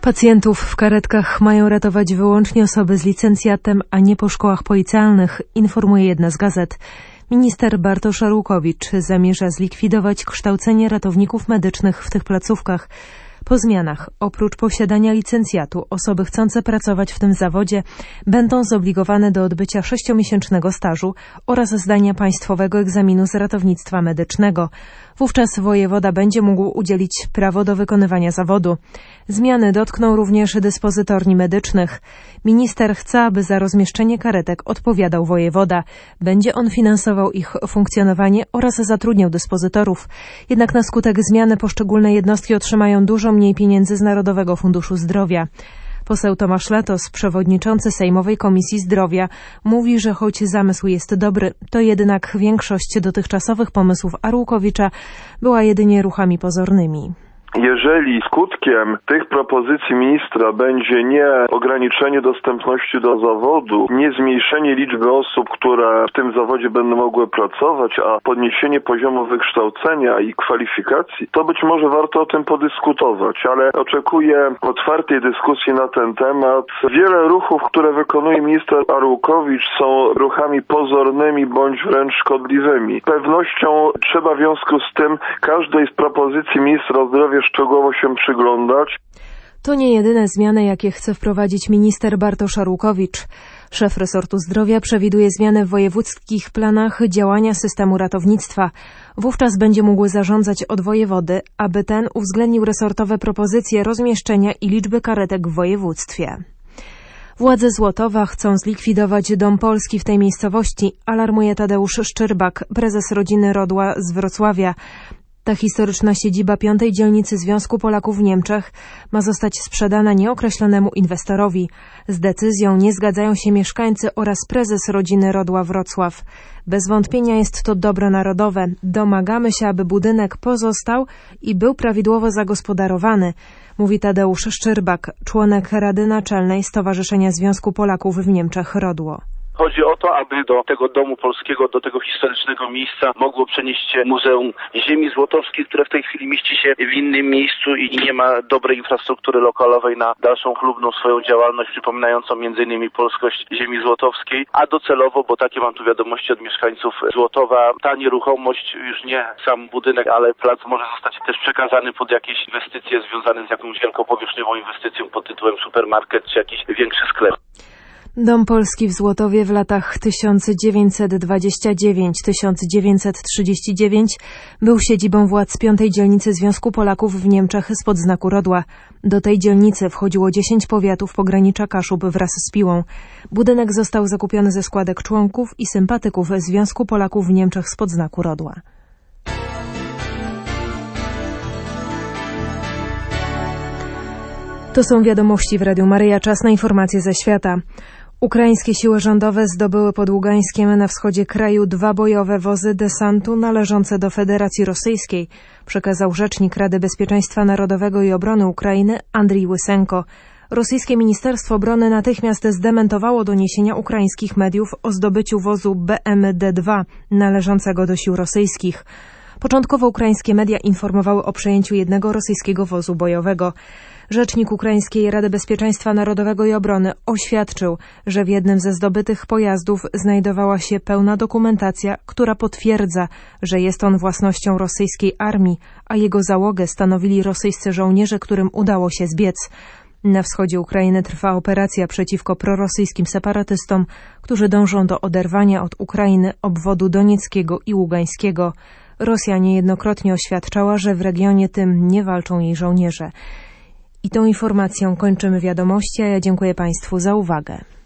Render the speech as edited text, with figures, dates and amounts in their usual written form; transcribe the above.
Pacjentów w karetkach mają ratować wyłącznie osoby z licencjatem, a nie po szkołach policjalnych, informuje jedna z gazet. Minister Bartosz Arłukowicz zamierza zlikwidować kształcenie ratowników medycznych w tych placówkach. Po zmianach, oprócz posiadania licencjatu, osoby chcące pracować w tym zawodzie będą zobligowane do odbycia 6-miesięcznego stażu oraz zdania państwowego egzaminu z ratownictwa medycznego. Wówczas wojewoda będzie mógł udzielić prawo do wykonywania zawodu. Zmiany dotkną również dyspozytorni medycznych. Minister chce, aby za rozmieszczenie karetek odpowiadał wojewoda. Będzie on finansował ich funkcjonowanie oraz zatrudniał dyspozytorów. Jednak na skutek zmiany poszczególne jednostki otrzymają dużo mniej pieniędzy z Narodowego Funduszu Zdrowia. Poseł Tomasz Latos, przewodniczący Sejmowej Komisji Zdrowia, mówi, że choć zamysł jest dobry, to jednak większość dotychczasowych pomysłów Arłukowicza była jedynie ruchami pozornymi. Jeżeli skutkiem tych propozycji ministra będzie nie ograniczenie dostępności do zawodu, nie zmniejszenie liczby osób, które w tym zawodzie będą mogły pracować, a podniesienie poziomu wykształcenia i kwalifikacji, to być może warto o tym podyskutować, ale oczekuję otwartej dyskusji na ten temat. Wiele ruchów, które wykonuje minister Arłukowicz, są ruchami pozornymi bądź wręcz szkodliwymi. Pewnością trzeba w związku z tym każdej z propozycji ministra zdrowia szczegółowo się przyglądać. To nie jedyne zmiany, jakie chce wprowadzić minister Bartosz Arłukowicz. Szef resortu zdrowia przewiduje zmiany w wojewódzkich planach działania systemu ratownictwa. Wówczas będzie mógł zarządzać od wojewody, aby ten uwzględnił resortowe propozycje rozmieszczenia i liczby karetek w województwie. Władze Złotowa chcą zlikwidować Dom Polski w tej miejscowości, alarmuje Tadeusz Szczerbak, prezes rodziny Rodła z Wrocławia. Ta historyczna siedziba 5. dzielnicy Związku Polaków w Niemczech ma zostać sprzedana nieokreślonemu inwestorowi. Z decyzją nie zgadzają się mieszkańcy oraz prezes rodziny Rodła Wrocław. Bez wątpienia jest to dobro narodowe. Domagamy się, aby budynek pozostał i był prawidłowo zagospodarowany, mówi Tadeusz Szczerbak, członek Rady Naczelnej Stowarzyszenia Związku Polaków w Niemczech Rodło. Chodzi o to, aby do tego Domu Polskiego, do tego historycznego miejsca mogło przenieść się Muzeum Ziemi Złotowskiej, które w tej chwili mieści się w innym miejscu i nie ma dobrej infrastruktury lokalowej na dalszą chlubną swoją działalność, przypominającą m.in. polskość ziemi złotowskiej, a docelowo, bo takie mam tu wiadomości od mieszkańców Złotowa, ta nieruchomość, już nie sam budynek, ale plac może zostać też przekazany pod jakieś inwestycje związane z jakąś wielkopowierzchniową inwestycją pod tytułem supermarket czy jakiś większy sklep. Dom Polski w Złotowie w latach 1929-1939 był siedzibą władz 5. dzielnicy Związku Polaków w Niemczech spod znaku Rodła. Do tej dzielnicy wchodziło 10 powiatów pogranicza Kaszub wraz z Piłą. Budynek został zakupiony ze składek członków i sympatyków Związku Polaków w Niemczech spod znaku Rodła. To są wiadomości w Radiu Maryja. Czas na informacje ze świata. Ukraińskie siły rządowe zdobyły pod Ługańskiem na wschodzie kraju 2 bojowe wozy desantu należące do Federacji Rosyjskiej, przekazał rzecznik Rady Bezpieczeństwa Narodowego i Obrony Ukrainy Andrii Łysenko. Rosyjskie Ministerstwo Obrony natychmiast zdementowało doniesienia ukraińskich mediów o zdobyciu wozu BMD-2 należącego do sił rosyjskich. Początkowo ukraińskie media informowały o przejęciu jednego rosyjskiego wozu bojowego. Rzecznik Ukraińskiej Rady Bezpieczeństwa Narodowego i Obrony oświadczył, że w jednym ze zdobytych pojazdów znajdowała się pełna dokumentacja, która potwierdza, że jest on własnością rosyjskiej armii, a jego załogę stanowili rosyjscy żołnierze, którym udało się zbiec. Na wschodzie Ukrainy trwa operacja przeciwko prorosyjskim separatystom, którzy dążą do oderwania od Ukrainy obwodu donieckiego i ługańskiego. Rosja niejednokrotnie oświadczała, że w regionie tym nie walczą jej żołnierze. I tą informacją kończymy wiadomości, a ja dziękuję Państwu za uwagę.